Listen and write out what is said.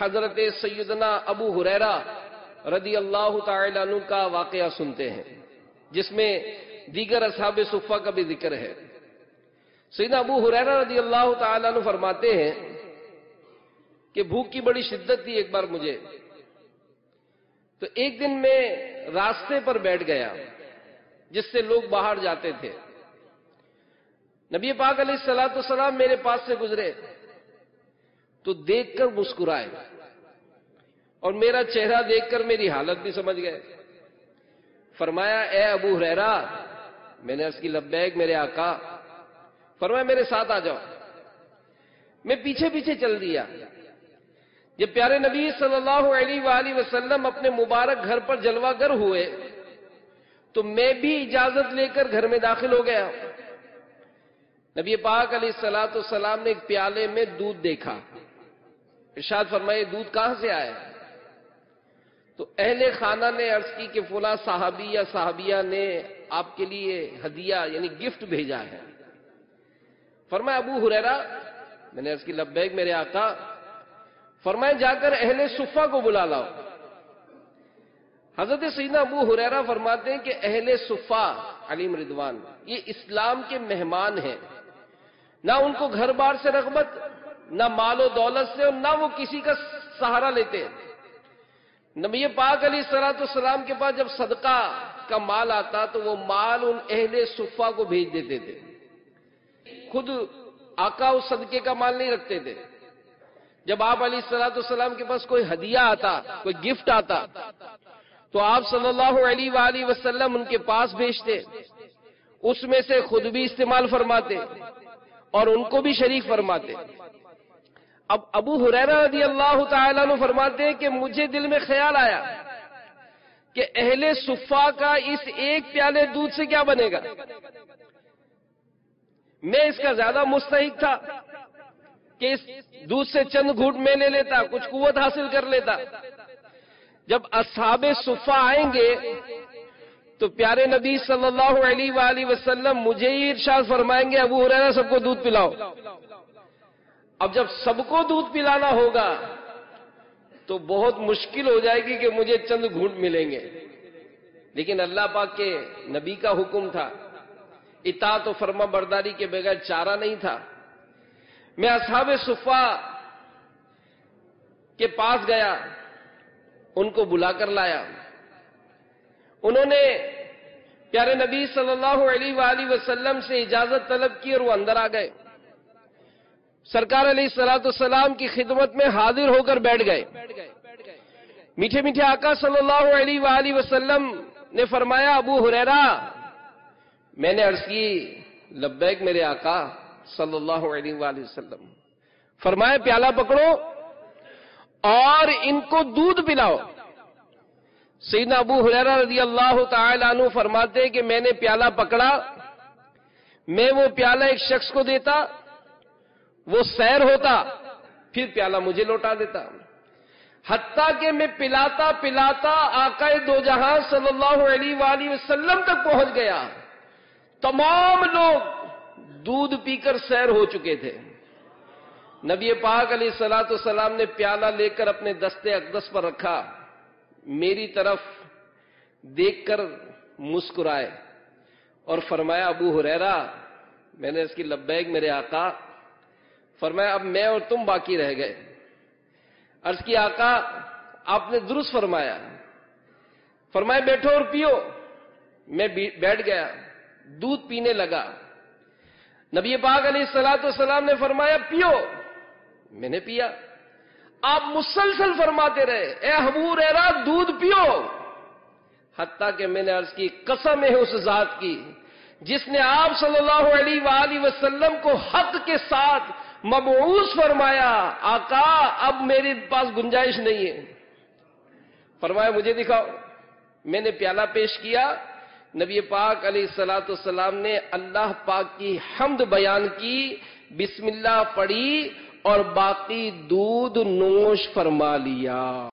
حضرت سیدنا ابو ہریرہ رضی اللہ تعالی عنہ کا واقعہ سنتے ہیں، جس میں دیگر اصحاب صفہ کا بھی ذکر ہے۔ سیدنا ابو ہریرہ رضی اللہ تعالی عنہ فرماتے ہیں کہ بھوک کی بڑی شدت تھی ایک بار مجھے، تو ایک دن میں راستے پر بیٹھ گیا جس سے لوگ باہر جاتے تھے۔ نبی پاک علیہ الصلوۃ والسلام میرے پاس سے گزرے تو دیکھ کر مسکرائے اور میرا چہرہ دیکھ کر میری حالت بھی سمجھ گئے۔ فرمایا اے ابو ہریرہ، میں نے عرض کی لبیک میرے آقا۔ فرمایا میرے ساتھ آ جاؤ۔ میں پیچھے پیچھے چل دیا۔ جب پیارے نبی صلی اللہ علیہ وآلہ وسلم اپنے مبارک گھر پر جلوہ گر ہوئے تو میں بھی اجازت لے کر گھر میں داخل ہو گیا۔ نبی پاک علیہ الصلوۃ والسلام نے ایک پیالے میں دودھ دیکھا۔ ارشاد فرمائے دودھ کہاں سے آیا؟ تو اہل خانہ نے عرض کی کہ فلاں صحابی یا صحابیہ نے آپ کے لیے ہدیہ یعنی گفٹ بھیجا ہے۔ فرمایا ابو ہریرہ، میں نے عرض کی لبیک میرے آقا۔ فرمایا جا کر اہل صفہ کو بلا لاؤ۔ حضرت سیدنا ابو ہریرہ فرماتے ہیں کہ اہل صفہ علیہم رضوان یہ اسلام کے مہمان ہیں، نہ ان کو گھر بار سے رغبت، نہ مال و دولت سے، اور نہ وہ کسی کا سہارا لیتے ہیں۔ نبی پاک علیہ الصلوۃ والسلام کے پاس جب صدقہ کا مال آتا تو وہ مال ان اہل صفہ کو بھیج دیتے تھے، خود آقا اس صدقے کا مال نہیں رکھتے تھے۔ جب آپ علیہ الصلوۃ والسلام کے پاس کوئی ہدیہ آتا، کوئی گفٹ آتا، تو آپ صلی اللہ علیہ وآلہ وسلم ان کے پاس بھیجتے، اس میں سے خود بھی استعمال فرماتے اور ان کو بھی شریک فرماتے۔ اب ابو ہریرہ رضی اللہ تعالیٰ عنہ فرماتے ہیں کہ مجھے دل میں خیال آیا کہ اہل صفہ کا اس ایک پیالے دودھ سے کیا بنے گا؟ میں اس کا زیادہ مستحق تھا کہ اس دودھ سے چند گھونٹ میں لے لیتا، کچھ قوت حاصل کر لیتا۔ جب اصحاب صفہ آئیں گے تو پیارے نبی صلی اللہ علیہ وآلہ وسلم مجھے ہی ارشاد فرمائیں گے ابو ہریرہ سب کو دودھ پلاؤ۔ اب جب سب کو دودھ پلانا ہوگا تو بہت مشکل ہو جائے گی کہ مجھے چند گھونٹ ملیں گے، لیکن اللہ پاک کے نبی کا حکم تھا، اطاعت و فرما برداری کے بغیر چارہ نہیں تھا۔ میں اصحاب صفہ کے پاس گیا، ان کو بلا کر لایا۔ انہوں نے پیارے نبی صلی اللہ علیہ وآلہ وسلم سے اجازت طلب کی اور وہ اندر آ گئے۔ سرکار علیہ الصلوۃ والسلام کی خدمت میں حاضر ہو کر بیٹھ گئے۔ میٹھے میٹھے آقا صلی اللہ علیہ وآلہ وسلم نے فرمایا ابو ہریرہ، میں نے عرض کی لبیک میرے آقا صلی اللہ علیہ وآلہ وسلم۔ فرمایا پیالہ پکڑو اور ان کو دودھ پلاؤ۔ سیدنا ابو ہریرہ رضی اللہ تعالی عنہ فرماتے ہیں کہ میں نے پیالہ پکڑا، میں وہ پیالہ ایک شخص کو دیتا، وہ سیر ہوتا، پھر پیالہ مجھے لوٹا دیتا، حتیٰ کہ میں پلاتا پلاتا آقا دو جہاں صلی اللہ علیہ وآلہ وسلم تک پہنچ گیا۔ تمام لوگ دودھ پی کر سیر ہو چکے تھے۔ نبی پاک علیہ الصلوۃ والسلام نے پیالہ لے کر اپنے دستے اقدس پر رکھا، میری طرف دیکھ کر مسکرائے اور فرمایا ابو ہریرہ، میں نے اس کی لبیک میرے آقا۔ فرمایا اب میں اور تم باقی رہ گئے۔ عرض کی آقا آپ نے درست فرمایا۔ فرمایا بیٹھو اور پیو۔ میں بیٹھ گیا، دودھ پینے لگا۔ نبی پاک علیہ الصلوۃ والسلام نے فرمایا پیو۔ میں نے پیا۔ آپ مسلسل فرماتے رہے اے ابو ہریرہ دودھ پیو، حتیٰ کہ میں نے عرض کی قسم ہے اس ذات کی جس نے آپ صلی اللہ علیہ وآلہ وسلم کو حق کے ساتھ مبعوث فرمایا، آقا اب میرے پاس گنجائش نہیں ہے۔ فرمایا مجھے دکھاؤ۔ میں نے پیالہ پیش کیا، نبی پاک علیہ الصلوۃ والسلام نے اللہ پاک کی حمد بیان کی، بسم اللہ پڑھی اور باقی دودھ نوش فرما لیا۔